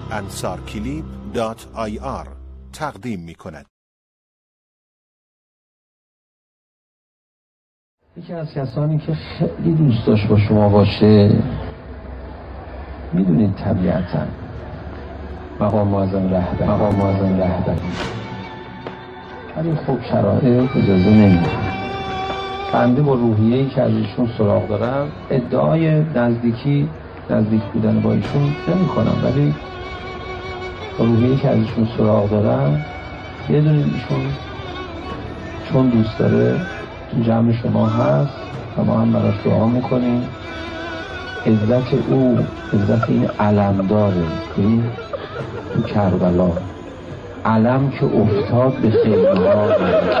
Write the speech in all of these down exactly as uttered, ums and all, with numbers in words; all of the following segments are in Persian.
ansarkilib دات آی آر تقدیم می کند. یکی از کسانی که خیلی دوست داشت با شما باشه، میدونید طبیعتا مقام معظم رهبری مقام معظم رهبری ولی خب شرایط اجازه نمیده. بنده با روحیه‌ای که از ایشون سراغ دارم ادعای نزدیکی نزدیک بودن با ایشون نمی کنم، ولی با روحیه‌ای که از ایشون سراغ دارم بدونید ایشون چون دوست داره تو جمع شما هست و ما هم براش دعا میکنیم. عزت او عزت این علم داره، این تو کربلا علم که افتاد به خیمه ها،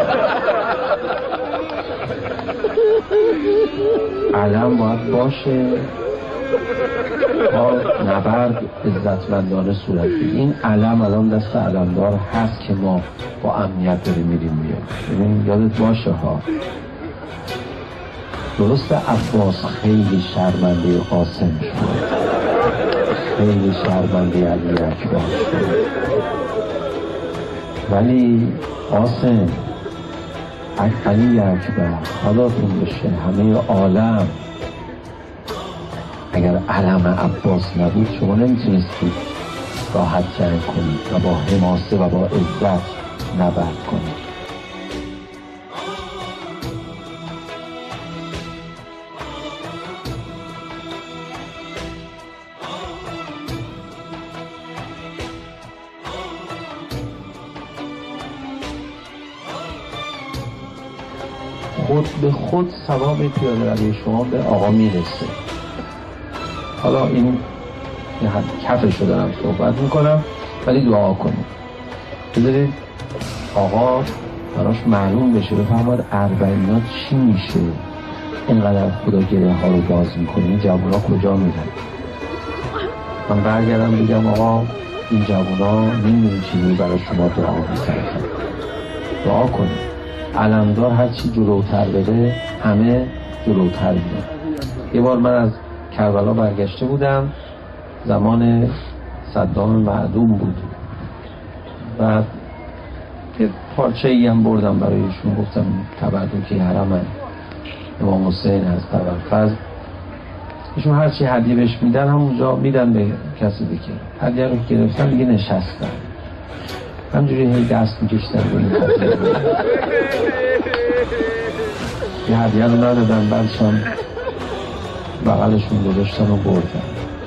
علم باید باشه تا نبرد عزتمندانه صورت بگیره. این علم الان دست علمدار هست که ما با امنیت داریم میریم میاد. ببین یادت باشه ها، درست عباس خیلی شرمنده قاسم شد، خیلی شرمنده علی اکبر شد، ولی قاسم علی اکبر خداتون بشه همه عالم، اگر علم عباس نبود شما نمیتونستید راحت جنگ کنید و با حماسه و با عزت نبرد کنید. خود به خود ثواب پیاده روی شما به آقا میرسه. حالا این کفشو دارم صحبت میکنم، ولی دعا کنید بذارید آقا براش معلوم بشه، بفهمد اربعینات چی میشه اینقدر خدا گره ها رو باز میکنه، این جوونا کجا میرن. من برگردم بگم آقا این جوونا نمیدونی چیزی برای شما دعا میکنه. دعا کنید علمدار هر چی جلوتر بره همه جلوتر میرن. یه بار من از کربلا برگشته بودم، زمان صدام معدوم بود و یه پارچه ای هم بردم برایشون، گفتم تبرکی حرم امام حسین هست تبرفز. ایشون هر چی هدیه بهش میدن همونجا میدن به کسی دیگه. هدیه رو گرفتن دیگه نشستن، همجوری هی دست میکشتن به این هدیه رو. یه هدیه رو ندادن، بعدشم بغلشون گذاشتن و بردن.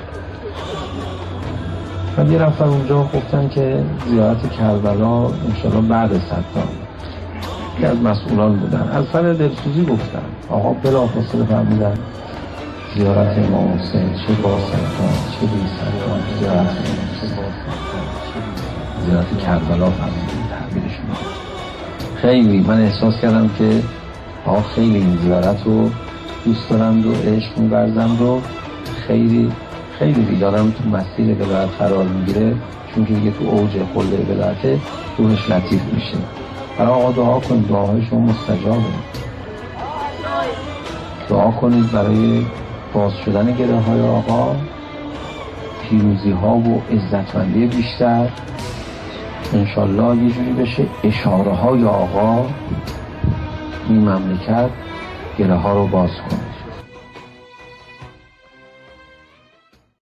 و یه رفتن اونجا گفتن که زیارت کربلا انشالله بعد صدام. یکی از مسئولان بودن، از سر دلسوزی گفتن آقا بلافاصله فهمیدن زیارت امام حسین چه با صدام چه بی صدام، زیارت امام چه با صدام چه زیارت کربلا فهمیدن تعبیرشون. خیلی من احساس کردم که آقا خیلی این زیارت رو دوست دارند و عشق می‌ورزند و خیلی خیلی دیدارم تو مسیر ولایت قرار میگیره، چون که دیگه تو اوج خلد ولایت روحش لطیف میشه. برای آقا دعا کنید، دعاهای شما مستجابه. دعا کنید برای باز شدن گره های آقا، پیروزی ها و عزتمندی بیشتر. انشالله یه جوری بشه اشاره های آقا این مملکت گره ها رو باز کنه.